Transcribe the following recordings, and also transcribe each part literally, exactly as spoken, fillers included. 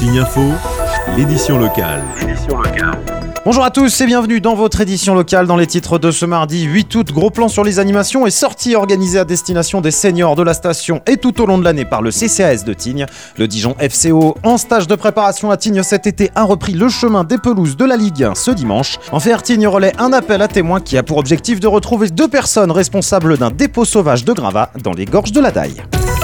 Tignes Info, l'édition locale. Bonjour à tous et bienvenue dans votre édition locale. Dans les titres de ce mardi huit août, gros plan sur les animations et sorties organisées à destination des seniors de la station et tout au long de l'année par le C C A S de Tignes. Le Dijon F C O, en stage de préparation à Tignes cet été, a repris le chemin des pelouses de la Ligue un ce dimanche. En F R Tignes relaie un appel à témoins qui a pour objectif de retrouver deux personnes responsables d'un dépôt sauvage de gravats dans les gorges de la Daille.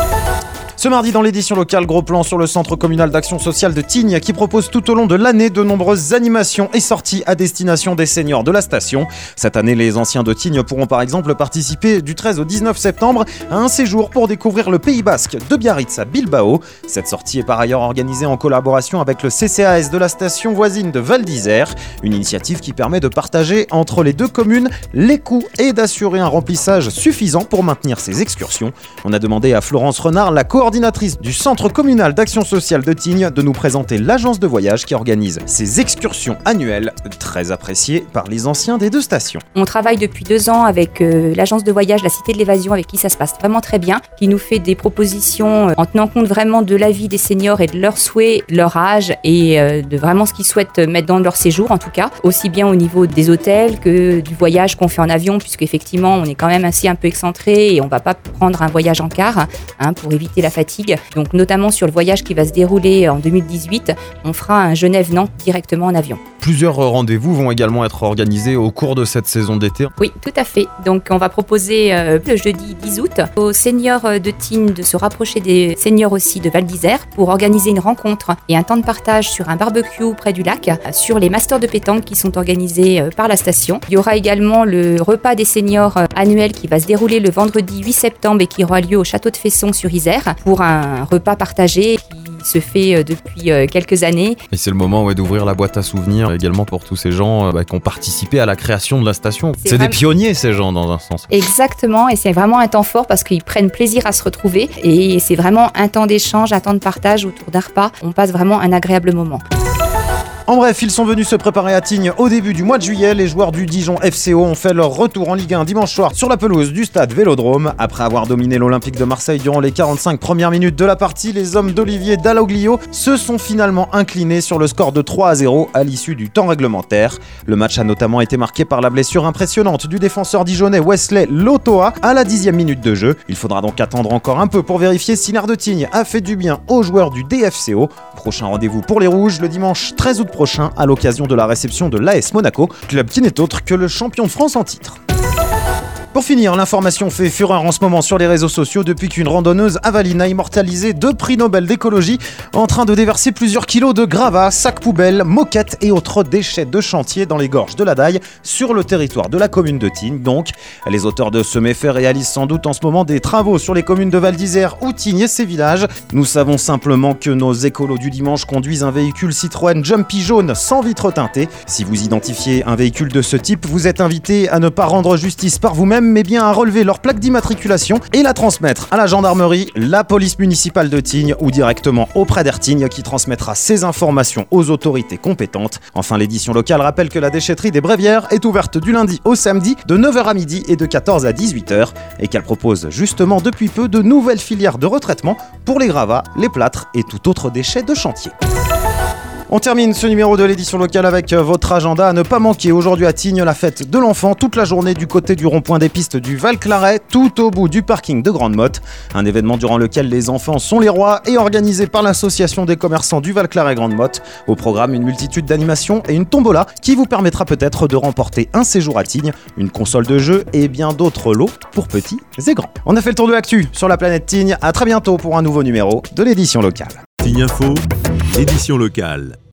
Ce mardi dans l'édition locale, gros plan sur le centre communal d'action sociale de Tignes qui propose tout au long de l'année de nombreuses animations et sorties à destination des seniors de la station. Cette année, les anciens de Tignes pourront par exemple participer du treize au dix-neuf septembre à un séjour pour découvrir le Pays Basque de Biarritz à Bilbao. Cette sortie est par ailleurs organisée en collaboration avec le C C A S de la station voisine de Val d'Isère, une initiative qui permet de partager entre les deux communes les coûts et d'assurer un remplissage suffisant pour maintenir ces excursions. On a demandé à Florence Renard, la coordinatrice du centre communal d'action sociale de Tignes, de nous présenter l'agence de voyage qui organise ces excursions annuelles, très appréciées par les anciens des deux stations. On travaille depuis deux ans avec euh, l'agence de voyage La Cité de l'Évasion, avec qui ça se passe vraiment très bien, qui nous fait des propositions euh, en tenant compte vraiment de l'avis des seniors et de leurs souhaits, leur âge et euh, de vraiment ce qu'ils souhaitent mettre dans leur séjour en tout cas, aussi bien au niveau des hôtels que du voyage qu'on fait en avion, puisque effectivement on est quand même assez un peu excentré et on va pas prendre un voyage en car hein, pour éviter la fatigue. Donc notamment sur le voyage qui va se dérouler en deux mille dix-huit, on fera un Genève-Nantes directement en avion. Plusieurs rendez-vous vont également être organisés au cours de cette saison d'été. Oui, tout à fait. Donc on va proposer euh, le jeudi dix août aux seniors de Tignes de se rapprocher des seniors aussi de Val d'Isère pour organiser une rencontre et un temps de partage sur un barbecue près du lac, sur les masters de pétanque qui sont organisés euh, par la station. Il y aura également le repas des seniors euh, annuel qui va se dérouler le vendredi huit septembre et qui aura lieu au château de Fesson sur Isère pour un repas partagé qui se fait depuis quelques années. Et c'est le moment ouais, d'ouvrir la boîte à souvenirs également pour tous ces gens bah, qui ont participé à la création de la station. C'est, c'est vraiment... des pionniers ces gens dans un sens. Exactement, et c'est vraiment un temps fort parce qu'ils prennent plaisir à se retrouver et c'est vraiment un temps d'échange, un temps de partage autour d'un repas. On passe vraiment un agréable moment. En bref, ils sont venus se préparer à Tignes au début du mois de juillet. Les joueurs du Dijon F C O ont fait leur retour en Ligue un dimanche soir sur la pelouse du stade Vélodrome. Après avoir dominé l'Olympique de Marseille durant les quarante-cinq premières minutes de la partie, les hommes d'Olivier Dalloglio se sont finalement inclinés sur le score de trois à zéro à l'issue du temps réglementaire. Le match a notamment été marqué par la blessure impressionnante du défenseur dijonnais Wesley Lotoa à la dixième minute de jeu. Il faudra donc attendre encore un peu pour vérifier si l'air de Tignes a fait du bien aux joueurs du D F C O. Prochain rendez-vous pour les Rouges le dimanche treize août prochain à l'occasion de la réception de l'A S Monaco, club qui n'est autre que le champion de France en titre. Pour finir, l'information fait fureur en ce moment sur les réseaux sociaux depuis qu'une randonneuse avaline a immortalisé deux prix Nobel d'écologie en train de déverser plusieurs kilos de gravats, sacs poubelles, moquettes et autres déchets de chantier dans les gorges de la Daille sur le territoire de la commune de Tignes. Donc, les auteurs de ce méfait réalisent sans doute en ce moment des travaux sur les communes de Val d'Isère ou Tignes et ses villages. Nous savons simplement que nos écolos du dimanche conduisent un véhicule Citroën Jumpy jaune sans vitre teintée. Si vous identifiez un véhicule de ce type, vous êtes invité à ne pas rendre justice par vous-même, mais bien à relever leur plaque d'immatriculation et la transmettre à la gendarmerie, la police municipale de Tignes ou directement auprès d'Ertignes qui transmettra ces informations aux autorités compétentes. Enfin, l'édition locale rappelle que la déchetterie des Brévières est ouverte du lundi au samedi de neuf heures à midi et de quatorze à dix-huit heures et qu'elle propose justement depuis peu de nouvelles filières de retraitement pour les gravats, les plâtres et tout autre déchet de chantier. On termine ce numéro de l'édition locale avec votre agenda à ne pas manquer. Aujourd'hui à Tignes, la fête de l'enfant, toute la journée du côté du rond-point des pistes du Val-Claret, tout au bout du parking de Grande-Motte. Un événement durant lequel les enfants sont les rois et organisé par l'association des commerçants du Val-Claret Grande-Motte. Au programme, une multitude d'animations et une tombola qui vous permettra peut-être de remporter un séjour à Tignes, une console de jeu et bien d'autres lots pour petits et grands. On a fait le tour de l'actu sur la planète Tignes. À très bientôt pour un nouveau numéro de l'édition locale. Tignes Info, l'édition locale.